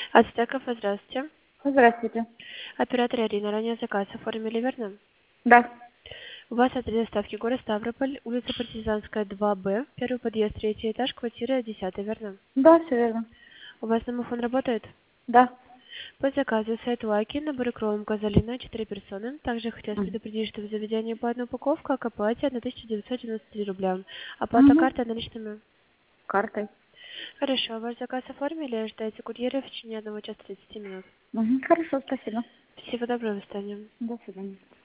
Ацтеков, здравствуйте. Здравствуйте. Оператор Ирина, ранее заказ оформили, верно? Да. У вас адрес доставки город Ставрополь, улица Партизанская, 2Б, первый подъезд, третий этаж, квартира 10, верно? Да, все верно. У вас домофон работает? Да. По заказу сайт Лаки, набор кролом Казалина, 4 персоны. Также хотелось предупредить, что в заведении по одной упаковке, к оплате 1993 рубля. Оплата Угу. картой наличными. Картой. Хорошо, ваш заказ оформили, ждайте курьера в течение 1 часа 30 минут. Угу. Хорошо, спасибо. Всего доброго, до свидания. До свидания.